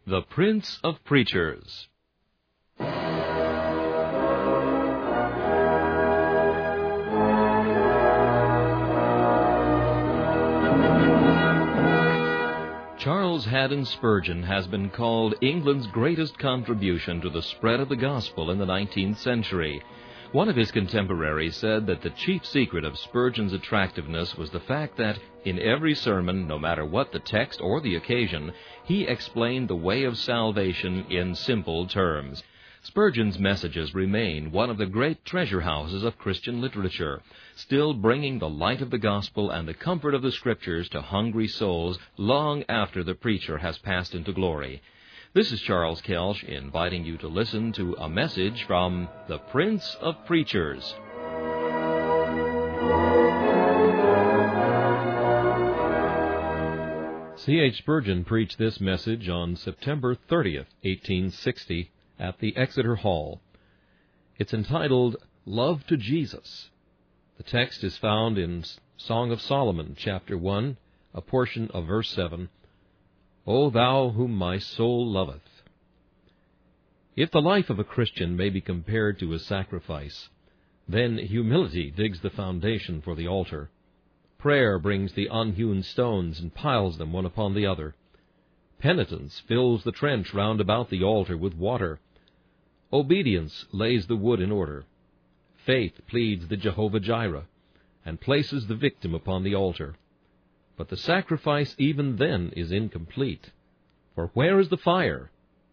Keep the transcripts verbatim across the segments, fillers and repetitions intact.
The Prince of Preachers. Charles Haddon Spurgeon has been called England's greatest contribution to the spread of the gospel in the nineteenth century. One of his contemporaries said that the chief secret of Spurgeon's attractiveness was the fact that, in every sermon, no matter what the text or the occasion, he explained the way of salvation in simple terms. Spurgeon's messages remain one of the great treasure houses of Christian literature, still bringing the light of the gospel and the comfort of the Scriptures to hungry souls long after the preacher has passed into glory. This is Charles Kelsch inviting you to listen to a message from the Prince of Preachers. C H Spurgeon preached this message on September thirtieth, eighteen sixty, at the Exeter Hall. It's entitled, Love to Jesus. The text is found in Song of Solomon, chapter one, a portion of verse seven. O thou whom my soul loveth. If the life of a Christian may be compared to a sacrifice, then humility digs the foundation for the altar. Prayer brings the unhewn stones and piles them one upon the other. Penitence fills the trench round about the altar with water. Obedience lays the wood in order. Faith pleads the Jehovah-Jireh, and places the victim upon the altar. But the sacrifice even then is incomplete. For where is the fire?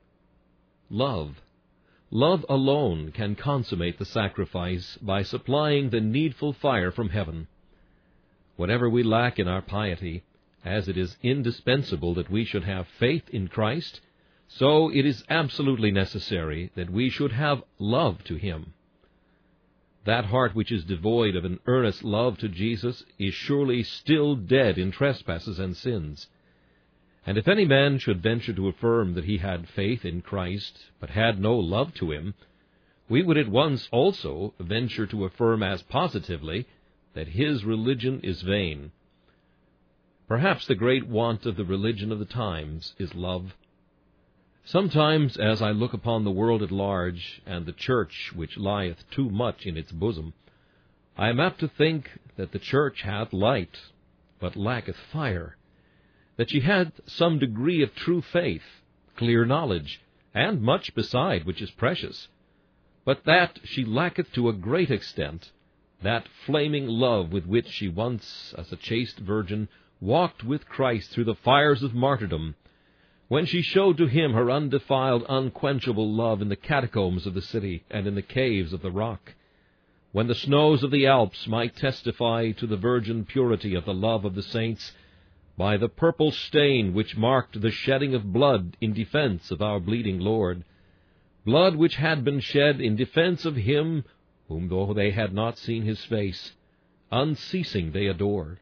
Love. Love alone can consummate the sacrifice by supplying the needful fire from heaven. Whatever we lack in our piety, as it is indispensable that we should have faith in Christ, so it is absolutely necessary that we should have love to Him. That heart which is devoid of an earnest love to Jesus is surely still dead in trespasses and sins. And if any man should venture to affirm that he had faith in Christ, but had no love to Him, we would at once also venture to affirm as positively that his religion is vain. Perhaps the great want of the religion of the times is love. Sometimes, as I look upon the world at large, and the church which lieth too much in its bosom, I am apt to think that the church hath light, but lacketh fire, that she hath some degree of true faith, clear knowledge, and much beside which is precious, but that she lacketh to a great extent that flaming love with which she once, as a chaste virgin, walked with Christ through the fires of martyrdom, when she showed to Him her undefiled, unquenchable love in the catacombs of the city and in the caves of the rock, when the snows of the Alps might testify to the virgin purity of the love of the saints by the purple stain which marked the shedding of blood in defense of our bleeding Lord, blood which had been shed in defense of Him whom, though they had not seen His face, unceasing they adored.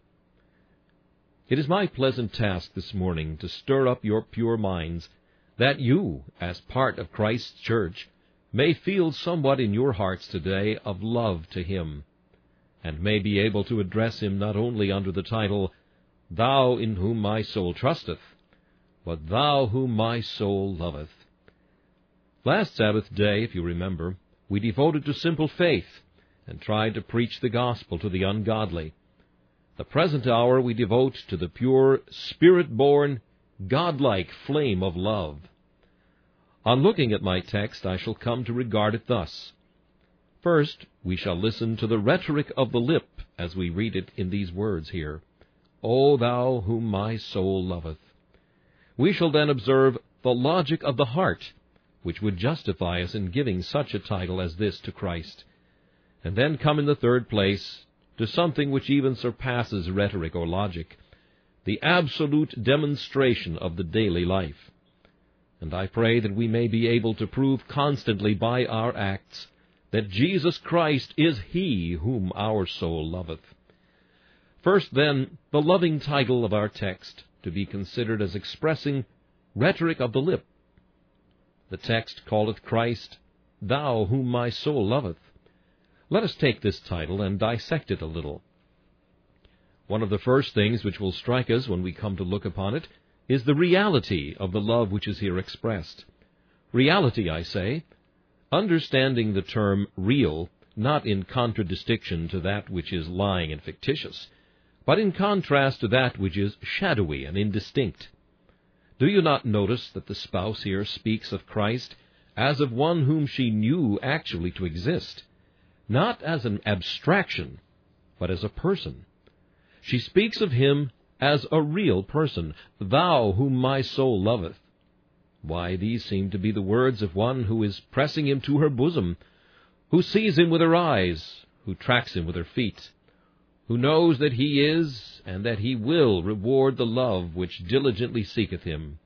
It is my pleasant task this morning to stir up your pure minds, that you, as part of Christ's church, may feel somewhat in your hearts today of love to Him, and may be able to address Him not only under the title, Thou in whom my soul trusteth, but Thou whom my soul loveth. Last Sabbath day, if you remember, we devoted to simple faith, and tried to preach the gospel to the ungodly. The present hour we devote to the pure, Spirit-born, God-like flame of love. On looking at my text, I shall come to regard it thus. First, we shall listen to the rhetoric of the lip as we read it in these words here, O thou whom my soul loveth. We shall then observe the logic of the heart, which would justify us in giving such a title as this to Christ, and then come in the third place to something which even surpasses rhetoric or logic, the absolute demonstration of the daily life. And I pray that we may be able to prove constantly by our acts that Jesus Christ is He whom our soul loveth. First, then, the loving title of our text, to be considered as expressing rhetoric of the lip. The text calleth Christ, Thou whom my soul loveth. Let us take this title and dissect it a little. One of the first things which will strike us when we come to look upon it is the reality of the love which is here expressed. Reality, I say, understanding the term real not in contradistinction to that which is lying and fictitious, but in contrast to that which is shadowy and indistinct. Do you not notice that the spouse here speaks of Christ as of one whom she knew actually to exist, not as an abstraction, but as a person? She speaks of him as a real person, "Thou whom my soul loveth." Why, these seem to be the words of one who is pressing him to her bosom, who sees him with her eyes, who tracks him with her feet, who knows that he is, and that he will reward the love which diligently seeketh him.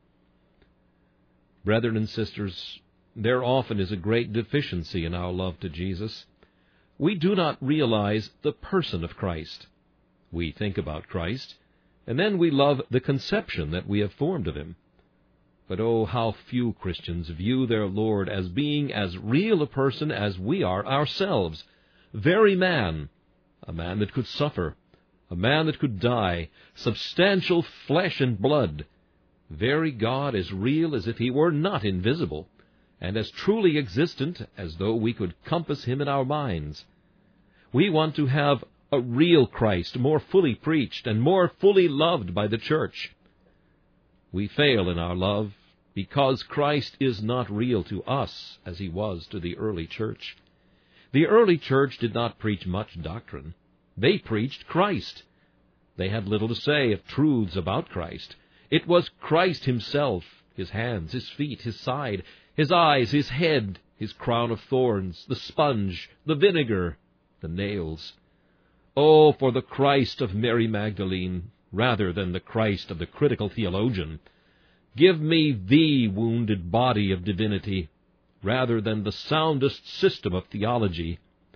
Brethren and sisters, there often is a great deficiency in our love to Jesus. We do not realize the person of Christ. We think about Christ, and then we love the conception that we have formed of him. But oh, how few Christians view their Lord as being as real a person as we are ourselves, very man, a man that could suffer, a man that could die, substantial flesh and blood, very God, as real as if he were not invisible, and as truly existent as though we could compass him in our minds. We want to have a real Christ, more fully preached and more fully loved by the church. We fail in our love because Christ is not real to us as he was to the early church. The early church did not preach much doctrine. They preached Christ. They had little to say of truths about Christ. It was Christ himself, his hands, his feet, his side, his eyes, his head, his crown of thorns, the sponge, the vinegar, the nails. Oh, for the Christ of Mary Magdalene, rather than the Christ of the critical theologian. Give me the wounded body of divinity, rather than the soundest system of theology.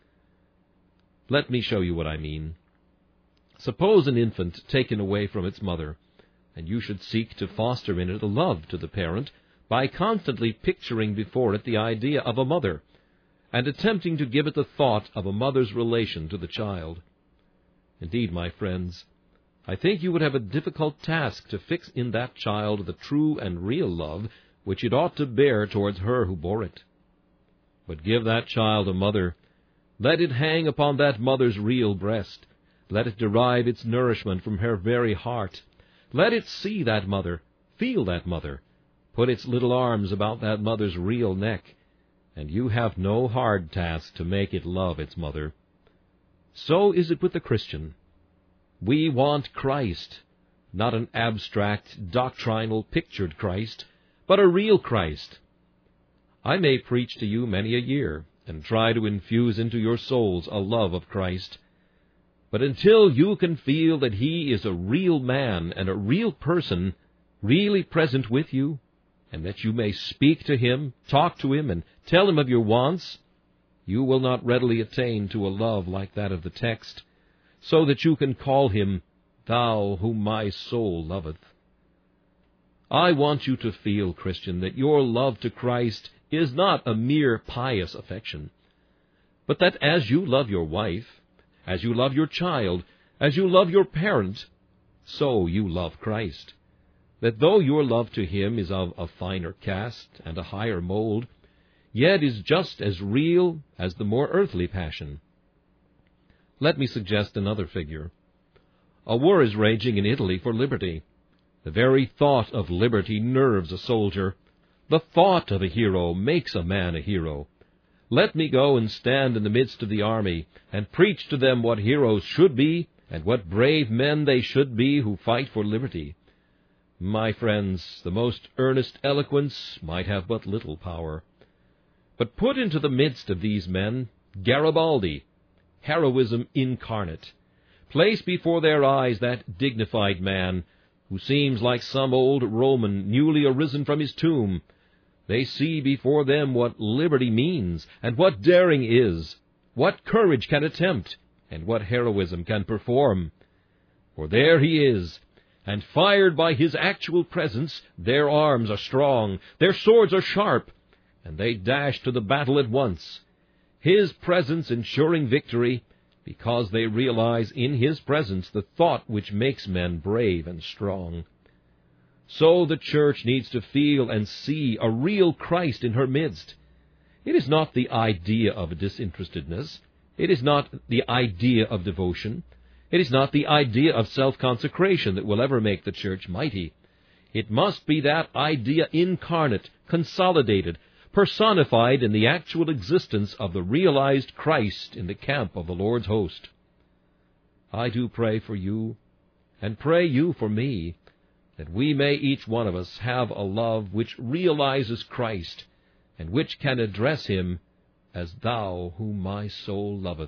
Let me show you what I mean. Suppose an infant taken away from its mother, and you should seek to foster in it a love to the parent by constantly picturing before it the idea of a mother, and attempting to give it the thought of a mother's relation to the child. Indeed, my friends, I think you would have a difficult task to fix in that child the true and real love which it ought to bear towards her who bore it. But give that child a mother. Let it hang upon that mother's real breast. Let it derive its nourishment from her very heart. Let it see that mother, feel that mother, put its little arms about that mother's real neck, and you have no hard task to make it love its mother. So is it with the Christian. We want Christ, not an abstract, doctrinal, pictured Christ, but a real Christ. I may preach to you many a year, and try to infuse into your souls a love of Christ, but until you can feel that he is a real man and a real person, really present with you, and that you may speak to him, talk to him, and tell him of your wants, you will not readily attain to a love like that of the text, so that you can call him, "Thou whom my soul loveth." I want you to feel, Christian, that your love to Christ is not a mere pious affection, but that as you love your wife, as you love your child, as you love your parent, so you love Christ. That though your love to him is of a finer cast and a higher mold, yet is just as real as the more earthly passion. Let me suggest another figure. A war is raging in Italy for liberty. The very thought of liberty nerves a soldier. The thought of a hero makes a man a hero. Let me go and stand in the midst of the army, and preach to them what heroes should be, and what brave men they should be who fight for liberty. My friends, the most earnest eloquence might have but little power. But put into the midst of these men Garibaldi, heroism incarnate. Place before their eyes that dignified man, who seems like some old Roman newly arisen from his tomb. They see before them what liberty means, and what daring is, what courage can attempt, and what heroism can perform. For there he is, and fired by his actual presence, their arms are strong, their swords are sharp, and they dash to the battle at once, his presence ensuring victory, because they realize in his presence the thought which makes men brave and strong. So the church needs to feel and see a real Christ in her midst. It is not the idea of disinterestedness. It is not the idea of devotion. It is not the idea of self-consecration that will ever make the church mighty. It must be that idea incarnate, consolidated, personified in the actual existence of the realized Christ in the camp of the Lord's host. I do pray for you, and pray you for me, that we may each one of us have a love which realizes Christ, and which can address him as Thou whom my soul loveth.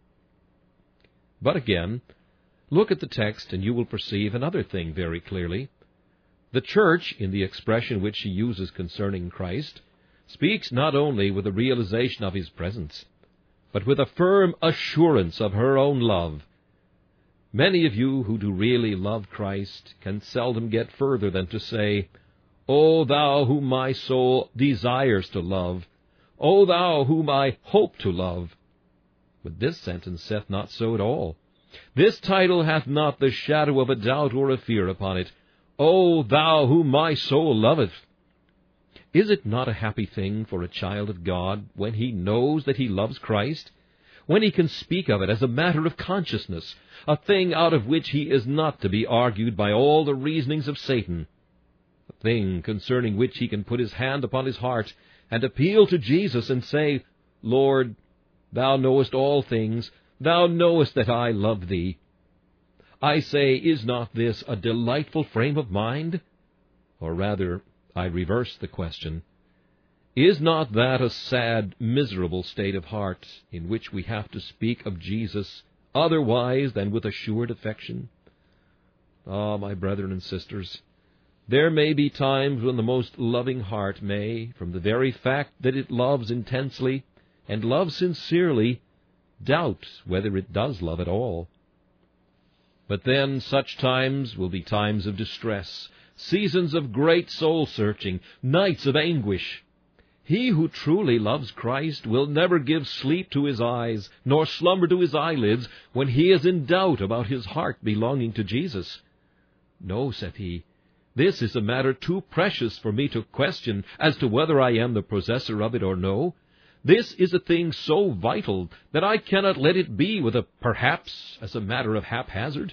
But again, look at the text, and you will perceive another thing very clearly. The church, in the expression which she uses concerning Christ, speaks not only with a realization of his presence, but with a firm assurance of her own love. Many of you who do really love Christ can seldom get further than to say, O Thou whom my soul desires to love, O Thou whom I hope to love. But this sentence saith not so at all. This title hath not the shadow of a doubt or a fear upon it. O Thou whom my soul loveth. Is it not a happy thing for a child of God when he knows that he loves Christ? When he can speak of it as a matter of consciousness, a thing out of which he is not to be argued by all the reasonings of Satan, a thing concerning which he can put his hand upon his heart and appeal to Jesus and say, Lord, Thou knowest all things, Thou knowest that I love Thee. I say, is not this a delightful frame of mind? Or rather, I reverse the question. Is not that a sad, miserable state of heart in which we have to speak of Jesus otherwise than with assured affection? Ah, my brethren and sisters, there may be times when the most loving heart may, from the very fact that it loves intensely and loves sincerely, doubt whether it does love at all. But then such times will be times of distress, seasons of great soul-searching, nights of anguish. He who truly loves Christ will never give sleep to his eyes, nor slumber to his eyelids, when he is in doubt about his heart belonging to Jesus. No, saith he, this is a matter too precious for me to question as to whether I am the possessor of it or no. This is a thing so vital that I cannot let it be with a perhaps as a matter of haphazard.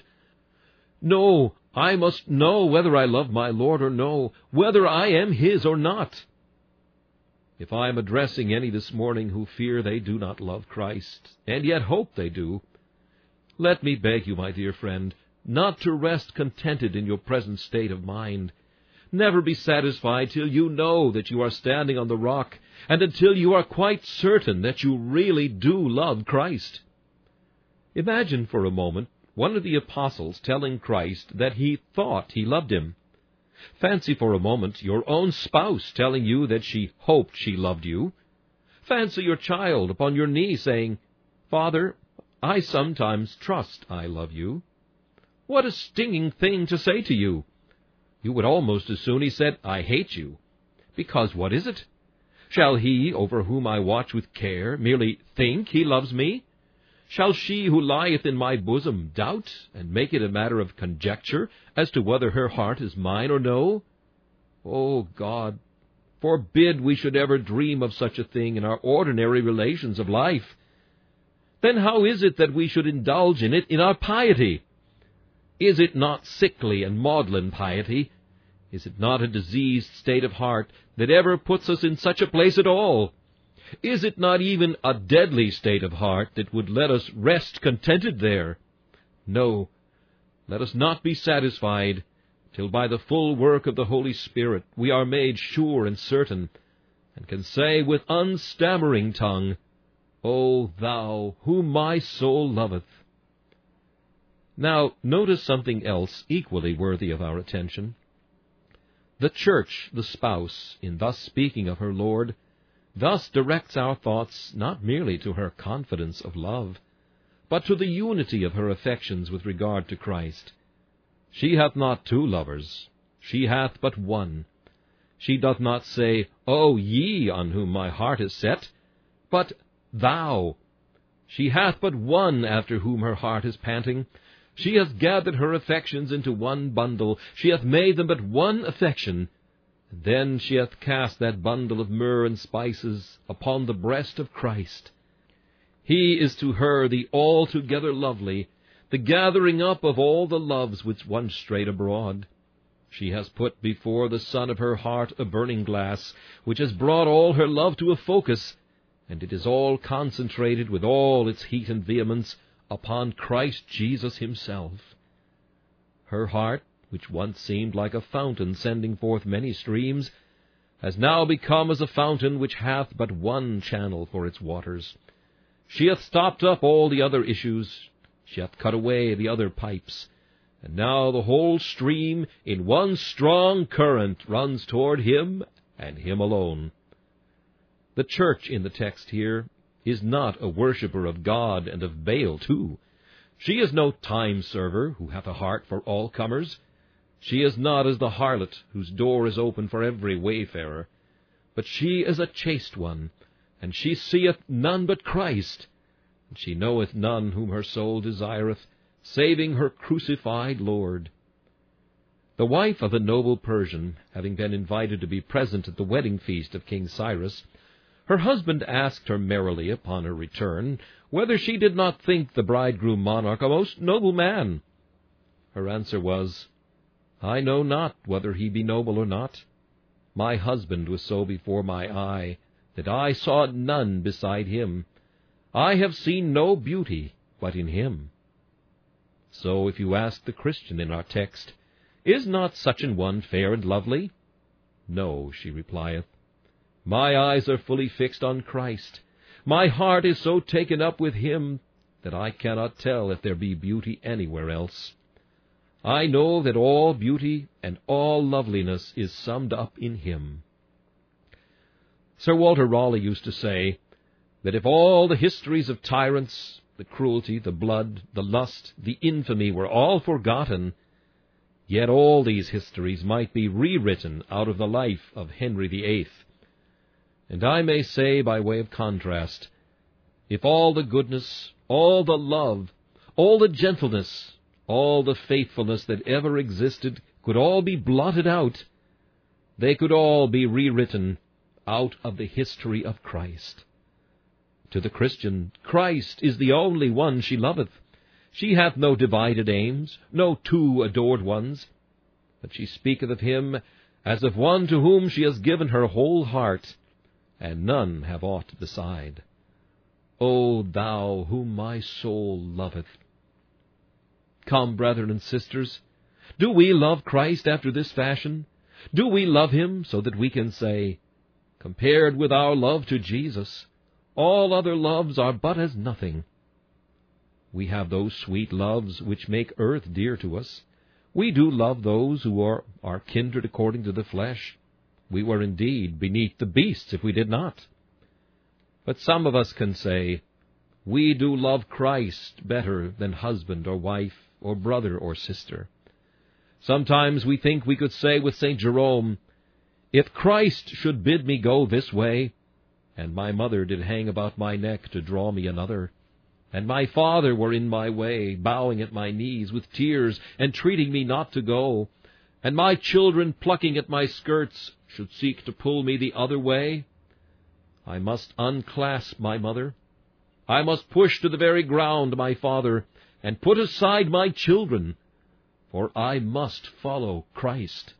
No, I must know whether I love my Lord or no, whether I am his or not. If I am addressing any this morning who fear they do not love Christ, and yet hope they do, let me beg you, my dear friend, not to rest contented in your present state of mind. Never be satisfied till you know that you are standing on the rock, and until you are quite certain that you really do love Christ. Imagine for a moment one of the apostles telling Christ that he thought he loved him. Fancy for a moment your own spouse telling you that she hoped she loved you. Fancy your child upon your knee saying, Father, I sometimes trust I love you. What a stinging thing to say to you! You would almost as soon he said, I hate you. Because what is it? Shall he, over whom I watch with care, merely think he loves me? Shall she who lieth in my bosom doubt, and make it a matter of conjecture as to whether her heart is mine or no? O God, forbid we should ever dream of such a thing in our ordinary relations of life. Then how is it that we should indulge in it in our piety? Is it not sickly and maudlin piety? Is it not a diseased state of heart that ever puts us in such a place at all? Is it not even a deadly state of heart that would let us rest contented there? No, let us not be satisfied till by the full work of the Holy Spirit we are made sure and certain, and can say with unstammering tongue, O Thou whom my soul loveth. Now, notice something else equally worthy of our attention. The church, the spouse, in thus speaking of her Lord, thus directs our thoughts not merely to her confidence of love, but to the unity of her affections with regard to Christ. She hath not two lovers, she hath but one. She doth not say, O ye on whom my heart is set, but Thou. She hath but one after whom her heart is panting, She hath gathered her affections into one bundle. She hath made them but one affection. And then she hath cast that bundle of myrrh and spices upon the breast of Christ. He is to her the altogether lovely, the gathering up of all the loves which once strayed abroad. She has put before the sun of her heart a burning glass, which has brought all her love to a focus, and it is all concentrated with all its heat and vehemence upon Christ Jesus himself. Her heart, which once seemed like a fountain sending forth many streams, has now become as a fountain which hath but one channel for its waters. She hath stopped up all the other issues, she hath cut away the other pipes, and now the whole stream in one strong current runs toward him and him alone. The church in the text here is not a worshipper of God and of Baal too. She is no time-server who hath a heart for all comers. She is not as the harlot whose door is open for every wayfarer. But she is a chaste one, and she seeth none but Christ, and she knoweth none whom her soul desireth, saving her crucified Lord. The wife of a noble Persian, having been invited to be present at the wedding feast of King Cyrus, her husband asked her merrily upon her return whether she did not think the bridegroom monarch a most noble man. Her answer was, I know not whether he be noble or not. My husband was so before my eye that I saw none beside him. I have seen no beauty but in him. So if you ask the Christian in our text, Is not such an one fair and lovely? No, she replieth. My eyes are fully fixed on Christ. My heart is so taken up with him that I cannot tell if there be beauty anywhere else. I know that all beauty and all loveliness is summed up in him. Sir Walter Raleigh used to say that if all the histories of tyrants, the cruelty, the blood, the lust, the infamy were all forgotten, yet all these histories might be rewritten out of the life of Henry the Eighth. And I may say, by way of contrast, if all the goodness, all the love, all the gentleness, all the faithfulness that ever existed could all be blotted out, they could all be rewritten out of the history of Christ. To the Christian, Christ is the only one she loveth. She hath no divided aims, no two adored ones, but she speaketh of him as of one to whom she has given her whole heart, and none have aught beside. O thou whom my soul loveth! Come, brethren and sisters, do we love Christ after this fashion? Do we love him so that we can say, Compared with our love to Jesus, all other loves are but as nothing. We have those sweet loves which make earth dear to us. We do love those who are our kindred according to the flesh. We were indeed beneath the beasts if we did not. But some of us can say, we do love Christ better than husband or wife or brother or sister. Sometimes we think we could say with Saint Jerome, If Christ should bid me go this way, and my mother did hang about my neck to draw me another, and my father were in my way, bowing at my knees with tears, entreating me not to go, and my children plucking at my skirts should seek to pull me the other way, I must unclasp my mother, I must push to the very ground my father, and put aside my children, for I must follow Christ.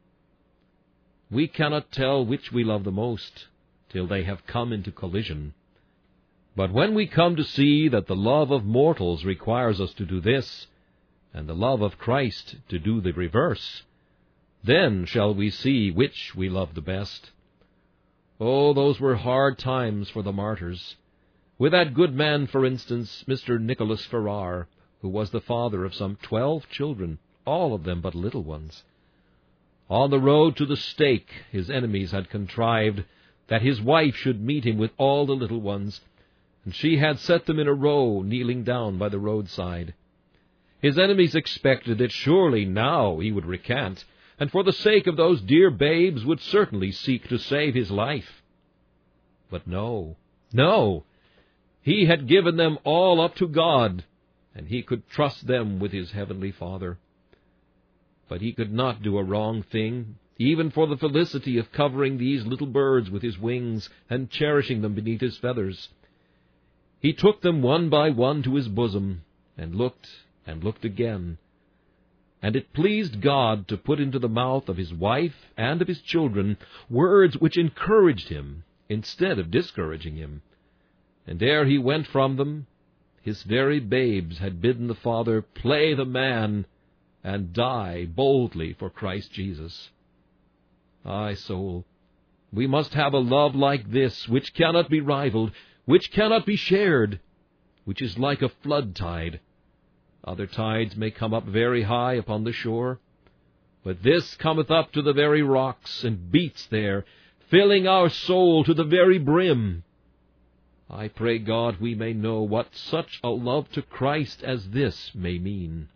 We cannot tell which we love the most till they have come into collision. But when we come to see that the love of mortals requires us to do this, and the love of Christ to do the reverse, then shall we see which we love the best. Oh, those were hard times for the martyrs. With that good man, for instance, Mister Nicholas Ferrar, who was the father of some twelve children, all of them but little ones. On the road to the stake, his enemies had contrived that his wife should meet him with all the little ones, and she had set them in a row, kneeling down by the roadside. His enemies expected that surely now he would recant, and for the sake of those dear babes would certainly seek to save his life. But no, no, he had given them all up to God, and he could trust them with his heavenly Father. But he could not do a wrong thing, even for the felicity of covering these little birds with his wings and cherishing them beneath his feathers. He took them one by one to his bosom, and looked and looked again. And it pleased God to put into the mouth of his wife and of his children words which encouraged him instead of discouraging him. And ere he went from them, his very babes had bidden the Father play the man and die boldly for Christ Jesus. Ay, soul, we must have a love like this, which cannot be rivaled, which cannot be shared, which is like a flood tide. Other tides may come up very high upon the shore, but this cometh up to the very rocks, and beats there, filling our soul to the very brim. I pray God we may know what such a love to Christ as this may mean.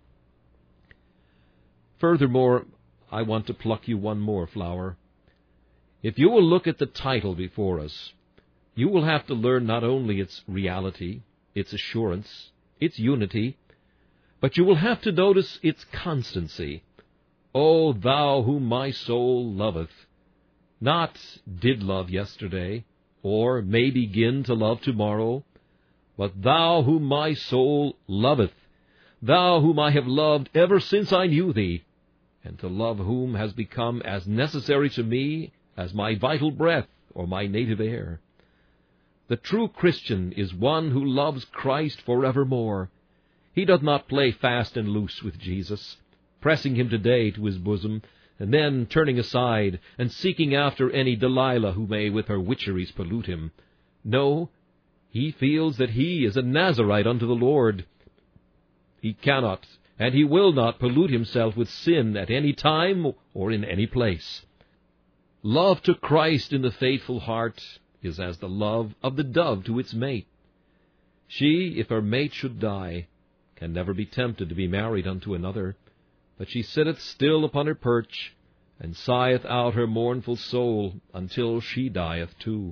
Furthermore, I want to pluck you one more flower. If you will look at the title before us, you will have to learn not only its reality, its assurance, its unity, but you will have to notice its constancy. O thou whom my soul loveth, not did love yesterday, or may begin to love tomorrow, but thou whom my soul loveth, thou whom I have loved ever since I knew thee, and to love whom has become as necessary to me as my vital breath or my native air. The true Christian is one who loves Christ forevermore. He doth not play fast and loose with Jesus, pressing him today to his bosom, and then turning aside and seeking after any Delilah who may with her witcheries pollute him. No, he feels that he is a Nazarite unto the Lord. He cannot and he will not pollute himself with sin at any time or in any place. Love to Christ in the faithful heart is as the love of the dove to its mate. She, if her mate should die, can never be tempted to be married unto another, but she sitteth still upon her perch, and sigheth out her mournful soul until she dieth too.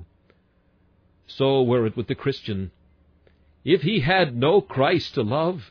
So were it with the Christian. If he had no Christ to love,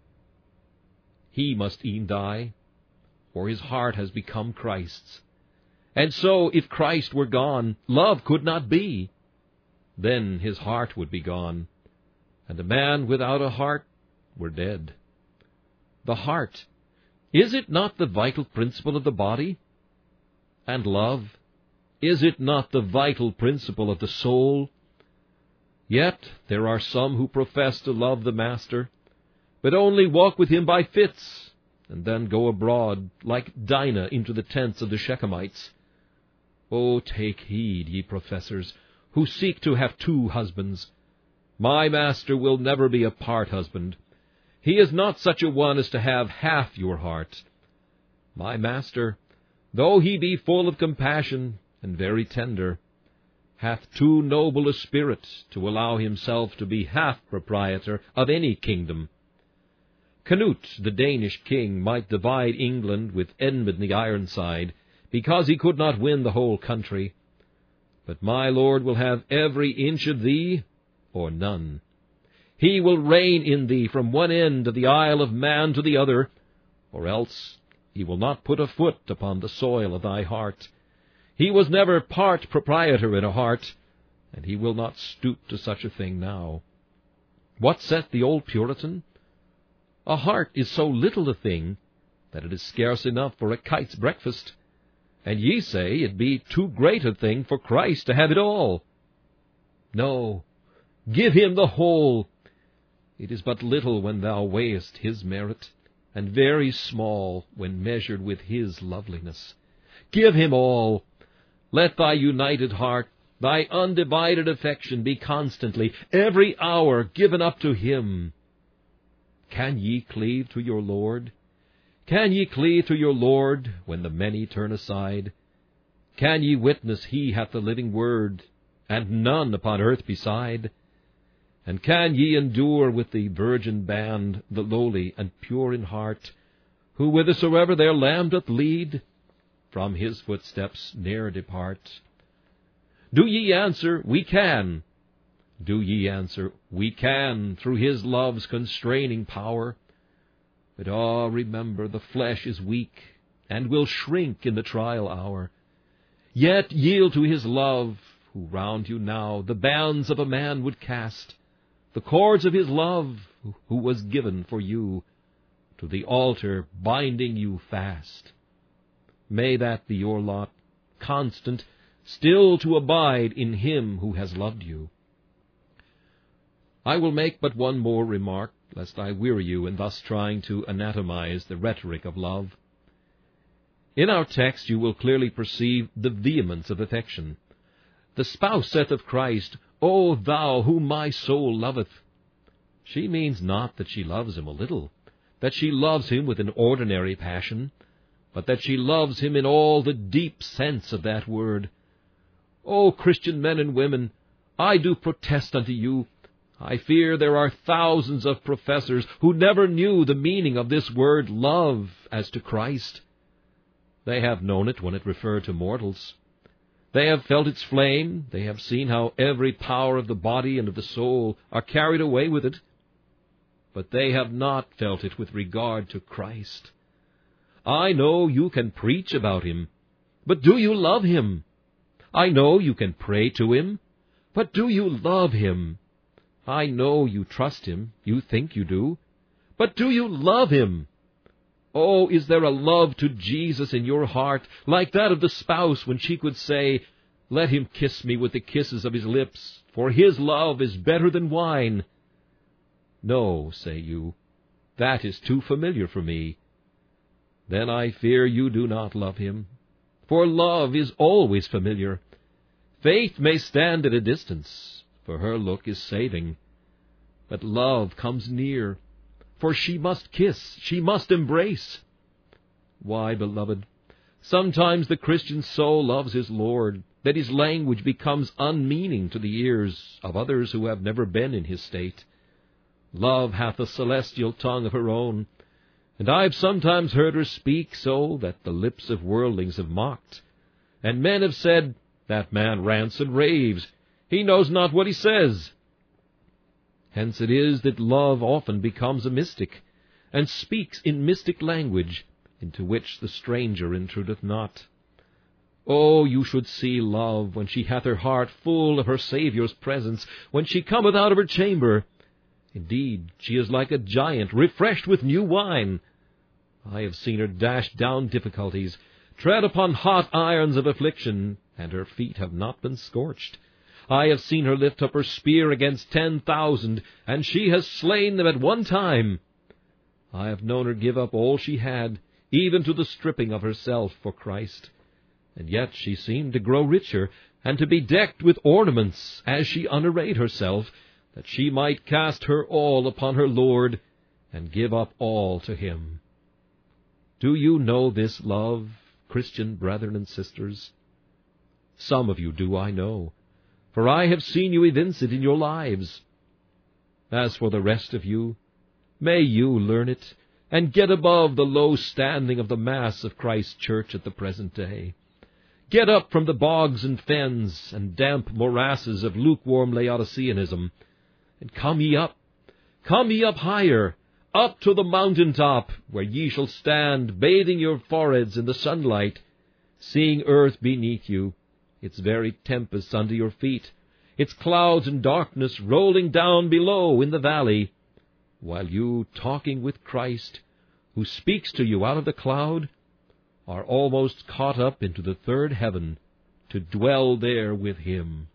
he must e'en die, for his heart has become Christ's. And so, if Christ were gone, love could not be. Then his heart would be gone, and a man without a heart were dead. The heart, is it not the vital principle of the body? And love, is it not the vital principle of the soul? Yet there are some who profess to love the Master, but only walk with him by fits, and then go abroad, like Dinah, into the tents of the Shechemites. Oh, take heed, ye professors, who seek to have two husbands. My Master will never be a part husband. He is not such a one as to have half your heart. My Master, though he be full of compassion and very tender, hath too noble a spirit to allow himself to be half proprietor of any kingdom. Canute, the Danish king, might divide England with Edmund the Ironside, because he could not win the whole country. But my Lord will have every inch of thee, or none. He will reign in thee from one end of the Isle of Man to the other, or else he will not put a foot upon the soil of thy heart. He was never part proprietor in a heart, and he will not stoop to such a thing now. What saith the old Puritan? A heart is so little a thing that it is scarce enough for a kite's breakfast, and ye say it be too great a thing for Christ to have it all. No, give him the whole. It is but little when thou weighest his merit, and very small when measured with his loveliness. Give him all. Let thy united heart, thy undivided affection be constantly, every hour, given up to him. Can ye cleave to your Lord? Can ye cleave to your Lord when the many turn aside? Can ye witness he hath the living word, and none upon earth beside? And can ye endure with the virgin band, the lowly and pure in heart, who whithersoever their Lamb doth lead, from his footsteps ne'er depart? Do ye answer, We can? Do ye answer, We can, through his love's constraining power. But ah, remember, the flesh is weak, and will shrink in the trial hour. Yet yield to his love, who round you now the bands of a man would cast, the cords of his love, who was given for you, to the altar binding you fast. May that be your lot, constant, still to abide in him who has loved you. I will make but one more remark, lest I weary you in thus trying to anatomize the rhetoric of love. In our text you will clearly perceive the vehemence of affection. The spouse saith of Christ, O thou whom my soul loveth. She means not that she loves him a little, that she loves him with an ordinary passion, but that she loves him in all the deep sense of that word. O Christian men and women, I do protest unto you, I fear there are thousands of professors who never knew the meaning of this word love as to Christ. They have known it when it referred to mortals. They have felt its flame. They have seen how every power of the body and of the soul are carried away with it. But they have not felt it with regard to Christ. I know you can preach about him, but do you love him? I know you can pray to him, but do you love him? I know you trust him, you think you do, but do you love him? Oh, is there a love to Jesus in your heart, like that of the spouse when she could say, Let him kiss me with the kisses of his lips, for his love is better than wine? No, say you, that is too familiar for me. Then I fear you do not love him, for love is always familiar. Faith may stand at a distance, for her look is saving, but love comes near, for she must kiss, she must embrace. Why, beloved, sometimes the Christian soul loves his Lord, that his language becomes unmeaning to the ears of others who have never been in his state. Love hath a celestial tongue of her own, and I have sometimes heard her speak so that the lips of worldlings have mocked, and men have said, That man rants and raves, he knows not what he says. Hence it is that love often becomes a mystic, and speaks in mystic language, into which the stranger intrudeth not. Oh, you should see love when she hath her heart full of her Saviour's presence, when she cometh out of her chamber. Indeed, she is like a giant refreshed with new wine. I have seen her dash down difficulties, tread upon hot irons of affliction, and her feet have not been scorched. I have seen her lift up her spear against ten thousand, and she has slain them at one time. I have known her give up all she had, even to the stripping of herself for Christ. And yet she seemed to grow richer, and to be decked with ornaments, as she unarrayed herself, that she might cast her all upon her Lord, and give up all to him. Do you know this love, Christian brethren and sisters? Some of you do, I know, for I have seen you evince it in your lives. As for the rest of you, may you learn it, and get above the low standing of the mass of Christ's church at the present day. Get up from the bogs and fens and damp morasses of lukewarm Laodiceanism, and come ye up, come ye up higher, up to the mountain top, where ye shall stand, bathing your foreheads in the sunlight, seeing earth beneath you, its very tempests under your feet, its clouds and darkness rolling down below in the valley, while you, talking with Christ, who speaks to you out of the cloud, are almost caught up into the third heaven, to dwell there with him.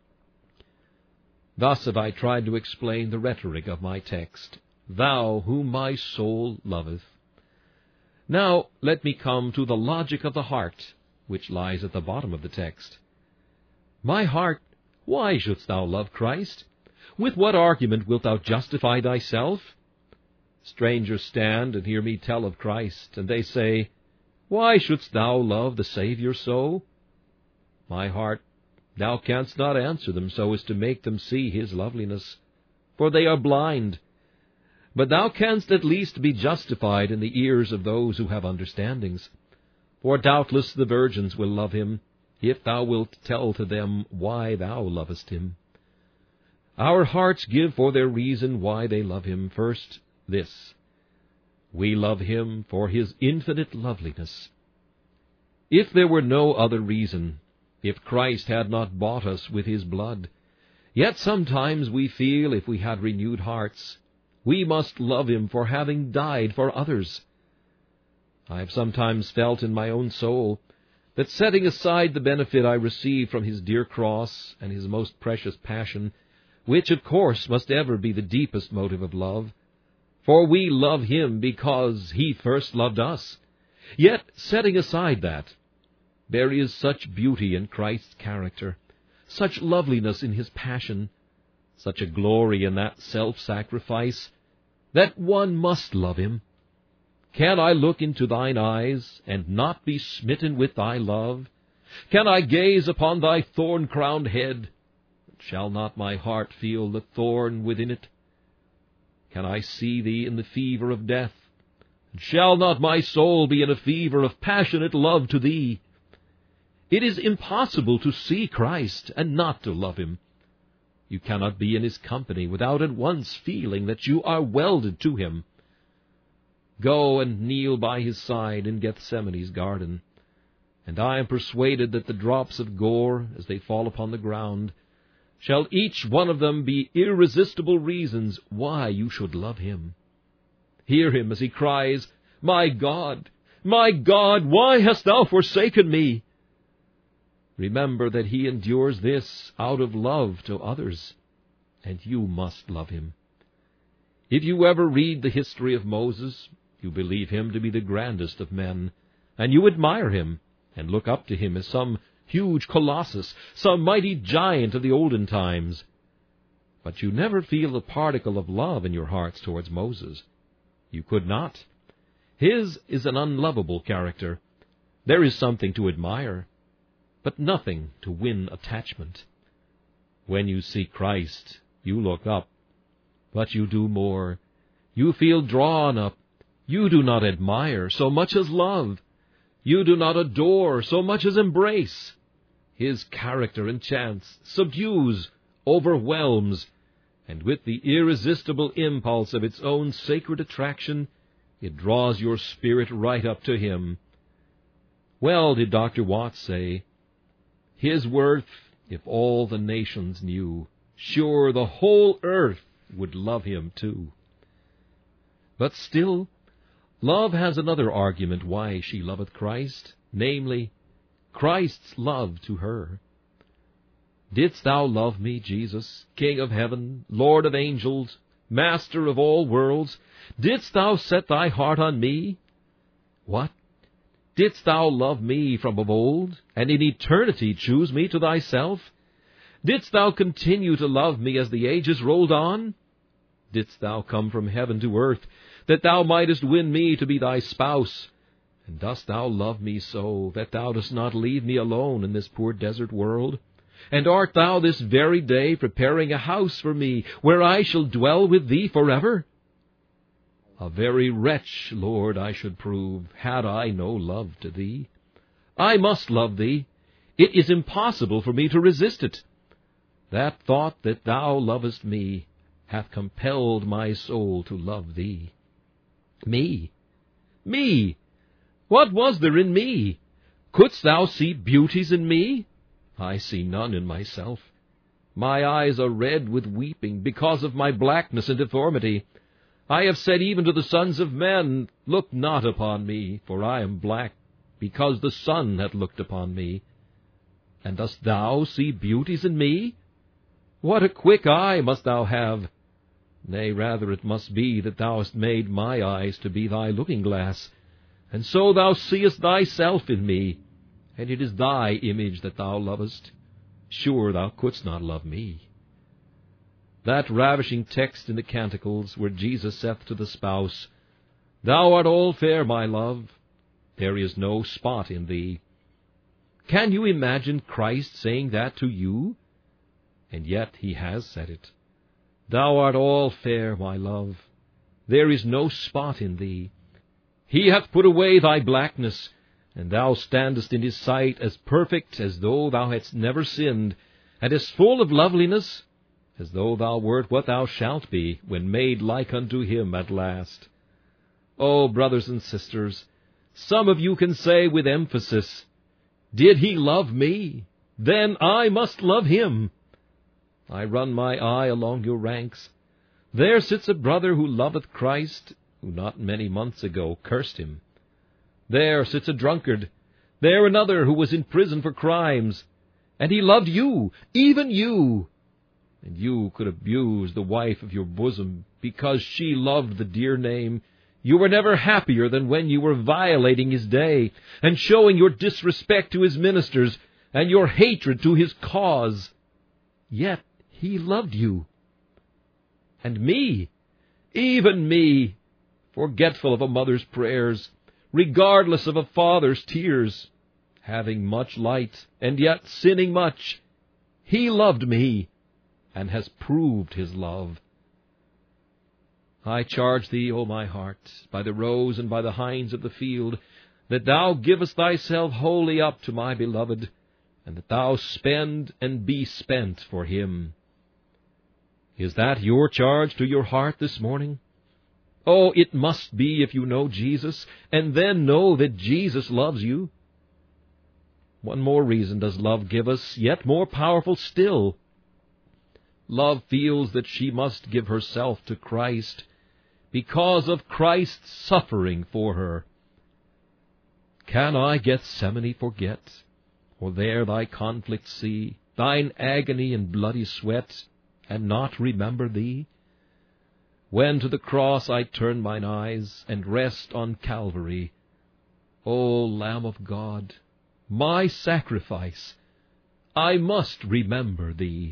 Thus have I tried to explain the rhetoric of my text, Thou whom my soul loveth. Now let me come to the logic of the heart, which lies at the bottom of the text. My heart, why shouldst thou love Christ? With what argument wilt thou justify thyself? Strangers stand and hear me tell of Christ, and they say, Why shouldst thou love the Saviour so? My heart, thou canst not answer them so as to make them see his loveliness, for they are blind. But thou canst at least be justified in the ears of those who have understandings. For doubtless the virgins will love him, if thou wilt tell to them why thou lovest him. Our hearts give for their reason why they love him. First, this: we love him for his infinite loveliness. If there were no other reason, if Christ had not bought us with his blood, yet sometimes we feel, if we had renewed hearts, we must love him for having died for others. I have sometimes felt in my own soul that, setting aside the benefit I receive from his dear cross and his most precious passion, which of course must ever be the deepest motive of love, for we love him because he first loved us, yet, setting aside that, there is such beauty in Christ's character, such loveliness in his passion, such a glory in that self-sacrifice, that one must love him. Can I look into thine eyes, and not be smitten with thy love? Can I gaze upon thy thorn-crowned head, and shall not my heart feel the thorn within it? Can I see thee in the fever of death, and shall not my soul be in a fever of passionate love to thee? It is impossible to see Christ and not to love him. You cannot be in his company without at once feeling that you are welded to him. Go and kneel by his side in Gethsemane's garden, and I am persuaded that the drops of gore, as they fall upon the ground, shall each one of them be irresistible reasons why you should love him. Hear him as he cries, "My God, my God, why hast thou forsaken me?" Remember that he endures this out of love to others, and you must love him. If you ever read the history of Moses, you believe him to be the grandest of men, and you admire him, and look up to him as some huge colossus, some mighty giant of the olden times. But you never feel a particle of love in your hearts towards Moses. You could not. His is an unlovable character. There is something to admire, but nothing to win attachment. When you see Christ, you look up, but you do more. You feel drawn up. You do not admire so much as love. You do not adore so much as embrace. His character enchants, subdues, overwhelms, and with the irresistible impulse of its own sacred attraction, it draws your spirit right up to him. Well did Doctor Watts say, "His worth, if all the nations knew, sure the whole earth would love him too." But still, love has another argument why she loveth Christ, namely, Christ's love to her. "Didst thou love me, Jesus, King of heaven, Lord of angels, Master of all worlds? Didst thou set thy heart on me? What? Didst thou love me from of old, and in eternity choose me to thyself? Didst thou continue to love me as the ages rolled on? Didst thou come from heaven to earth, that thou mightest win me to be thy spouse? And dost thou love me so, that thou dost not leave me alone in this poor desert world? And art thou this very day preparing a house for me, where I shall dwell with thee forever? A very wretch, Lord, I should prove, had I no love to thee. I must love thee. It is impossible for me to resist it. That thought that thou lovest me hath compelled my soul to love thee. Me? Me? What was there in me? Couldst thou see beauties in me? I see none in myself. My eyes are red with weeping because of my blackness and deformity. I have said even to the sons of men, Look not upon me, for I am black, because the sun hath looked upon me. And dost thou see beauties in me? What a quick eye must thou have! Nay, rather it must be that thou hast made my eyes to be thy looking-glass, and so thou seest thyself in me, and it is thy image that thou lovest. Sure thou couldst not love me. That ravishing text in the Canticles, where Jesus saith to the spouse, Thou art all fair, my love, there is no spot in thee. Can you imagine Christ saying that to you? And yet he has said it. Thou art all fair, my love, there is no spot in thee. He hath put away thy blackness, and thou standest in his sight as perfect as though thou hadst never sinned, and as full of loveliness as though thou wert what thou shalt be, when made like unto him at last. Oh, brothers and sisters, some of you can say with emphasis, Did he love me? Then I must love him. I run my eye along your ranks. There sits a brother who loveth Christ, who not many months ago cursed him. There sits a drunkard, there another who was in prison for crimes, and he loved you, even you. And you could abuse the wife of your bosom because she loved the dear name. You were never happier than when you were violating his day and showing your disrespect to his ministers and your hatred to his cause. Yet he loved you. And me, even me, forgetful of a mother's prayers, regardless of a father's tears, having much light and yet sinning much, he loved me and has proved his love. I charge thee, O my heart, by the roes and by the hinds of the field, that thou givest thyself wholly up to my beloved, and that thou spend and be spent for him. Is that your charge to your heart this morning? Oh, it must be if you know Jesus, and then know that Jesus loves you. One more reason does love give us, yet more powerful still. Love feels that she must give herself to Christ because of Christ's suffering for her. Can I Gethsemane forget, or there thy conflict see, thine agony and bloody sweat, and not remember thee? When to the cross I turn mine eyes, and rest on Calvary, O Lamb of God, my sacrifice, I must remember thee.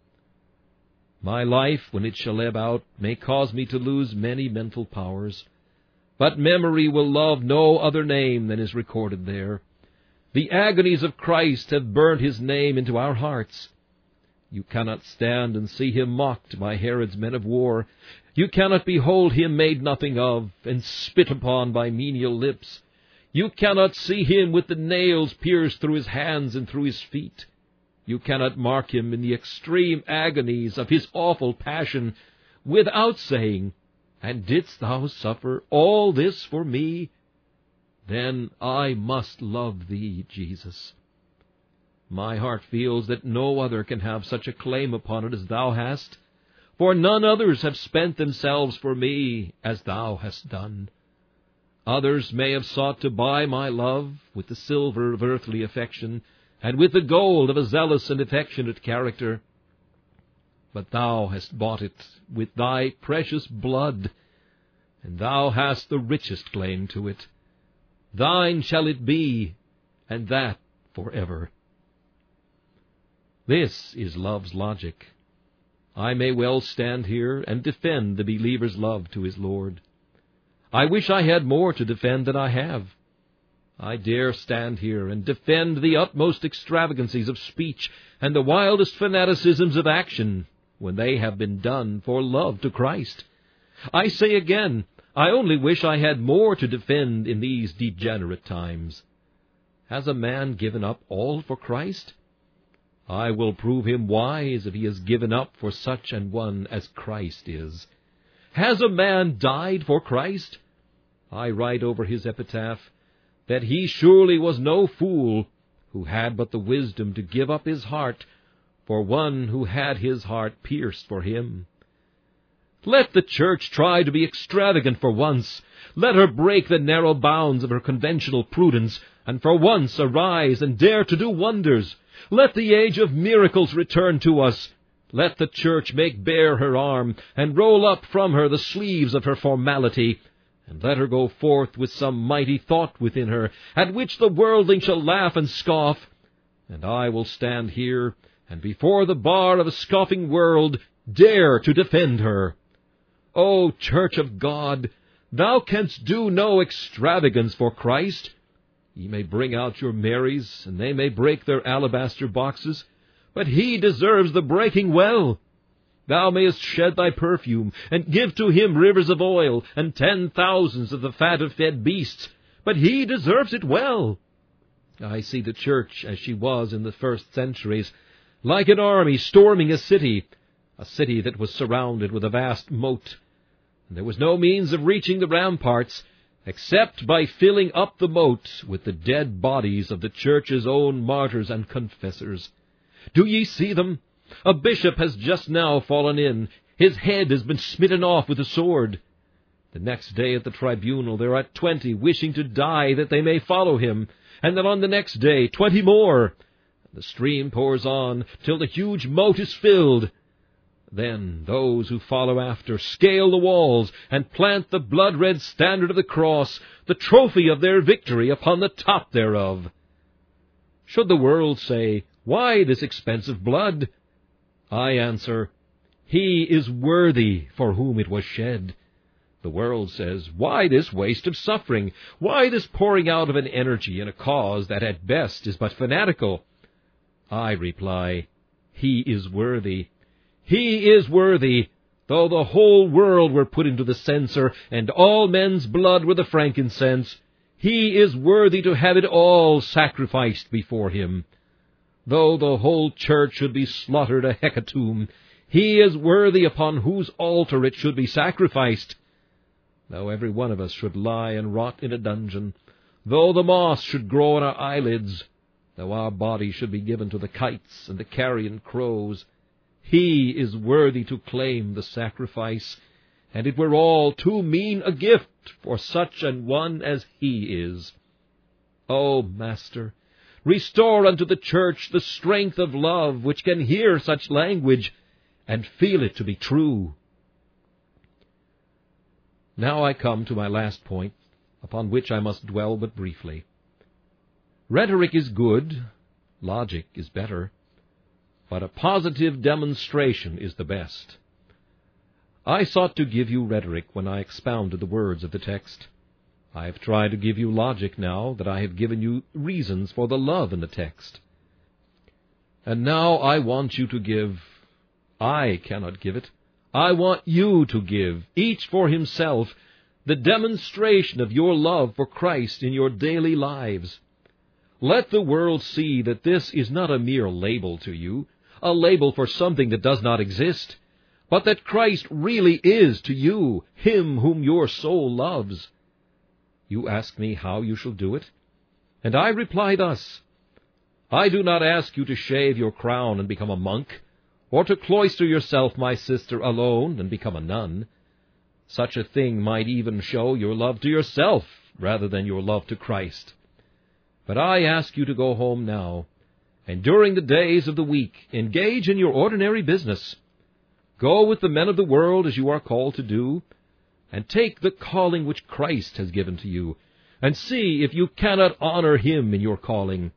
My life, when it shall ebb out, may cause me to lose many mental powers, but memory will love no other name than is recorded there. The agonies of Christ have burnt his name into our hearts. You cannot stand and see him mocked by Herod's men of war. You cannot behold him made nothing of, and spit upon by menial lips. You cannot see him with the nails pierced through his hands and through his feet. You cannot mark him in the extreme agonies of his awful passion, without saying, And didst thou suffer all this for me? Then I must love thee, Jesus. My heart feels that no other can have such a claim upon it as thou hast, for none others have spent themselves for me as thou hast done. Others may have sought to buy my love with the silver of earthly affection, and with the gold of a zealous and affectionate character. But thou hast bought it with thy precious blood, and thou hast the richest claim to it. Thine shall it be, and that forever. This is love's logic. I may well stand here and defend the believer's love to his Lord. I wish I had more to defend than I have. I dare stand here and defend the utmost extravagancies of speech and the wildest fanaticisms of action when they have been done for love to Christ. I say again, I only wish I had more to defend in these degenerate times. Has a man given up all for Christ? I will prove him wise if he has given up for such an one as Christ is. Has a man died for Christ? I write over his epitaph that he surely was no fool who had but the wisdom to give up his heart for one who had his heart pierced for him. Let the church try to be extravagant for once. Let her break the narrow bounds of her conventional prudence, and for once arise and dare to do wonders. Let the age of miracles return to us. Let the church make bare her arm, and roll up from her the sleeves of her formality, and let her go forth with some mighty thought within her, at which the worldling shall laugh and scoff, and I will stand here, and before the bar of a scoffing world dare to defend her. O Church of God, thou canst do no extravagance for Christ. Ye may bring out your Marys, and they may break their alabaster boxes, but he deserves the breaking well. Thou mayest shed thy perfume, and give to him rivers of oil, and ten thousands of the fat of fed beasts, but he deserves it well. I see the church as she was in the first centuries, like an army storming a city, a city that was surrounded with a vast moat, and there was no means of reaching the ramparts except by filling up the moat with the dead bodies of the church's own martyrs and confessors. Do ye see them? A bishop has just now fallen in. His head has been smitten off with a sword. The next day at the tribunal there are twenty wishing to die that they may follow him, and then on the next day twenty more. The stream pours on till the huge moat is filled. Then those who follow after scale the walls and plant the blood-red standard of the cross, the trophy of their victory, upon the top thereof. Should the world say, "Why this expensive blood?" I answer, "He is worthy for whom it was shed." The world says, "Why this waste of suffering? Why this pouring out of an energy in a cause that at best is but fanatical?" I reply, "He is worthy. He is worthy, though the whole world were put into the censer, and all men's blood were the frankincense. He is worthy to have it all sacrificed before him. Though the whole church should be slaughtered a hecatomb, he is worthy upon whose altar it should be sacrificed. Though every one of us should lie and rot in a dungeon, though the moss should grow on our eyelids, though our bodies should be given to the kites and the carrion crows, he is worthy to claim the sacrifice, and it were all too mean a gift for such an one as he is. O Master, restore unto the church the strength of love which can hear such language and feel it to be true." Now I come to my last point, upon which I must dwell but briefly. Rhetoric is good, logic is better, but a positive demonstration is the best. I sought to give you rhetoric when I expounded the words of the text. I have tried to give you logic now that I have given you reasons for the love in the text. And now I want you to give. I cannot give it. I want you to give, each for himself, the demonstration of your love for Christ in your daily lives. Let the world see that this is not a mere label to you, a label for something that does not exist, but that Christ really is to you, him whom your soul loves. You ask me how you shall do it, and I reply thus. I do not ask you to shave your crown and become a monk, or to cloister yourself, my sister, alone and become a nun. Such a thing might even show your love to yourself rather than your love to Christ. But I ask you to go home now, and during the days of the week engage in your ordinary business. Go with the men of the world as you are called to do, and take the calling which Christ has given to you, and see if you cannot honor him in your calling.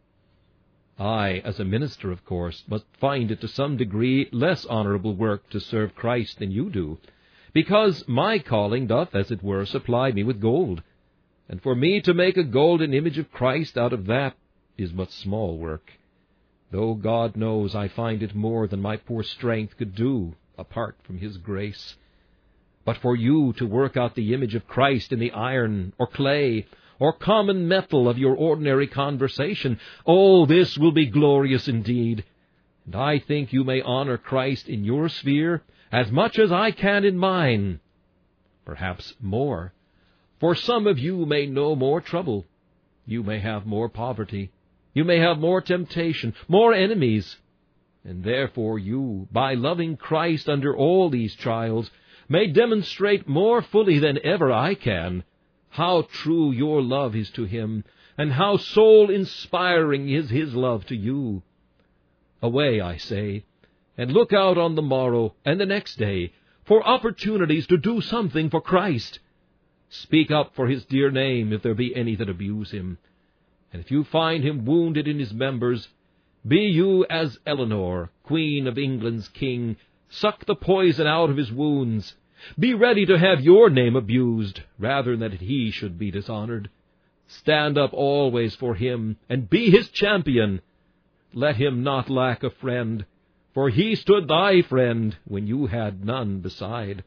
I, as a minister, of course, must find it to some degree less honorable work to serve Christ than you do, because my calling doth, as it were, supply me with gold, and for me to make a golden image of Christ out of that is but small work, though God knows I find it more than my poor strength could do, apart from his grace. But for you to work out the image of Christ in the iron, or clay, or common metal of your ordinary conversation, oh, this will be glorious indeed. And I think you may honor Christ in your sphere as much as I can in mine, perhaps more. For some of you may know more trouble. You may have more poverty. You may have more temptation, more enemies. And therefore you, by loving Christ under all these trials, may demonstrate more fully than ever I can how true your love is to him, and how soul-inspiring is his love to you. Away, I say, and look out on the morrow and the next day for opportunities to do something for Christ. Speak up for his dear name if there be any that abuse him. And if you find him wounded in his members, be you as Eleanor, Queen of England's king, suck the poison out of his wounds. Be ready to have your name abused, rather than that he should be dishonored. Stand up always for him, and be his champion. Let him not lack a friend, for he stood thy friend when you had none beside.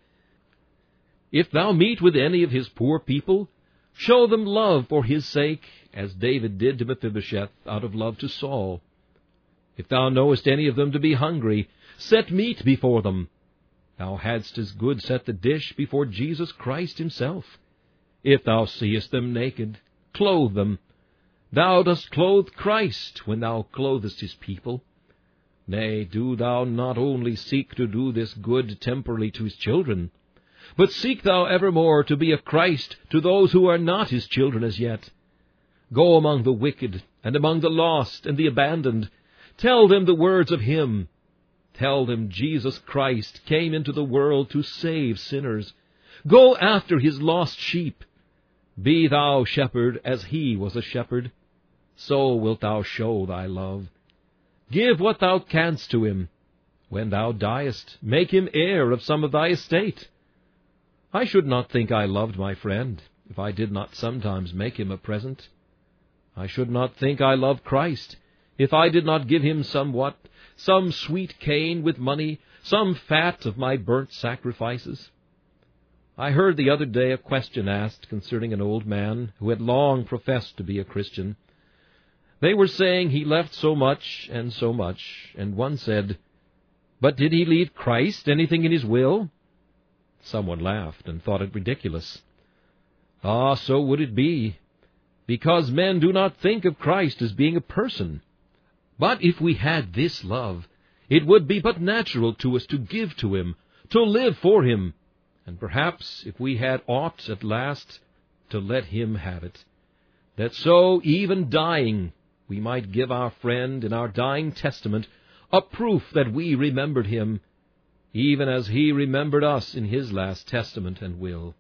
If thou meet with any of his poor people, show them love for his sake, as David did to Mephibosheth out of love to Saul. If thou knowest any of them to be hungry, set meat before them, thou hadst as good set the dish before Jesus Christ himself. If thou seest them naked, clothe them. Thou dost clothe Christ when thou clothest his people. Nay, do thou not only seek to do this good temporally to his children, but seek thou evermore to be a Christ to those who are not his children as yet. Go among the wicked, and among the lost and the abandoned. Tell them the words of him. Tell them Jesus Christ came into the world to save sinners. Go after his lost sheep. Be thou shepherd as he was a shepherd. So wilt thou show thy love. Give what thou canst to him. When thou diest, make him heir of some of thy estate. I should not think I loved my friend, if I did not sometimes make him a present. I should not think I loved Christ, if I did not give him somewhat, some sweet cane with money, some fat of my burnt sacrifices. I heard the other day a question asked concerning an old man who had long professed to be a Christian. They were saying he left so much and so much, and one said, "But did he leave Christ anything in his will?" Someone laughed and thought it ridiculous. Ah, so would it be, because men do not think of Christ as being a person. But if we had this love, it would be but natural to us to give to him, to live for him, and perhaps, if we had aught at last, to let him have it, that so, even dying, we might give our friend in our dying testament a proof that we remembered him, even as he remembered us in his last testament and will.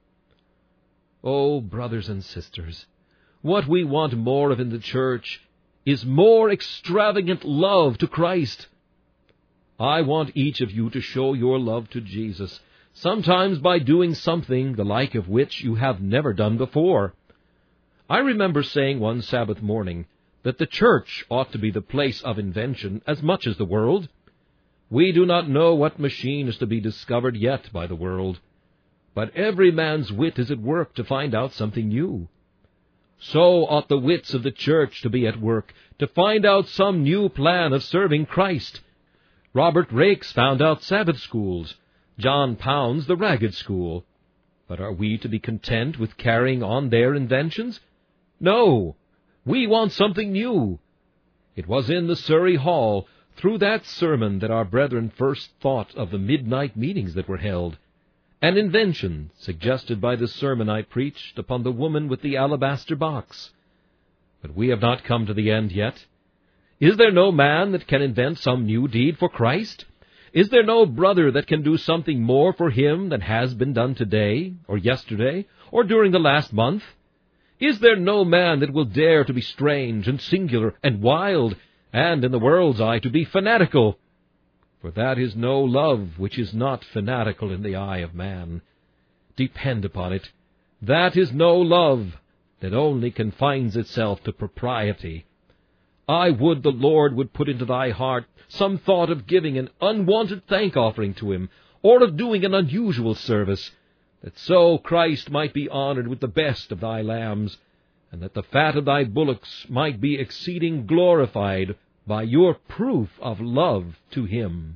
Oh, brothers and sisters, what we want more of in the church is more extravagant love to Christ. I want each of you to show your love to Jesus, sometimes by doing something the like of which you have never done before. I remember saying one Sabbath morning that the church ought to be the place of invention as much as the world. We do not know what machine is to be discovered yet by the world, but every man's wit is at work to find out something new. So ought the wits of the church to be at work to find out some new plan of serving Christ. Robert Raikes found out Sabbath schools, John Pounds the Ragged School. But are we to be content with carrying on their inventions? No, we want something new. It was in the Surrey Hall, through that sermon, that our brethren first thought of the midnight meetings that were held, an invention suggested by the sermon I preached upon the woman with the alabaster box. But we have not come to the end yet. Is there no man that can invent some new deed for Christ? Is there no brother that can do something more for him than has been done today, or yesterday, or during the last month? Is there no man that will dare to be strange and singular and wild, and, in the world's eye, to be fanatical? For that is no love which is not fanatical in the eye of man. Depend upon it, that is no love that only confines itself to propriety. I would the Lord would put into thy heart some thought of giving an unwonted thank-offering to him, or of doing an unusual service, that so Christ might be honored with the best of thy lambs, and that the fat of thy bullocks might be exceeding glorified by your proof of love to him.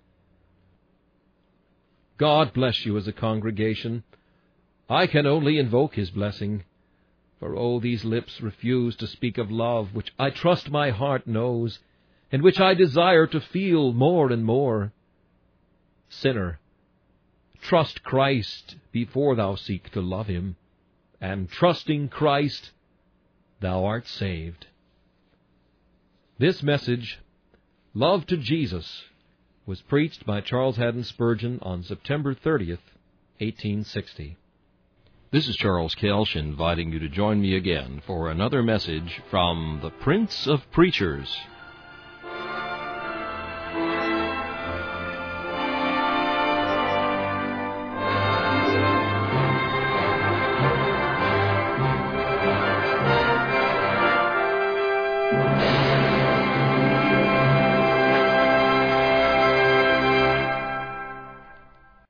God bless you as a congregation. I can only invoke his blessing, for oh, these lips refuse to speak of love, which I trust my heart knows, and which I desire to feel more and more. Sinner, trust Christ before thou seek to love him, and trusting Christ, thou art saved. This message, Love to Jesus, was preached by Charles Haddon Spurgeon on September thirtieth, eighteen sixty. This is Charles Kelsch inviting you to join me again for another message from the Prince of Preachers.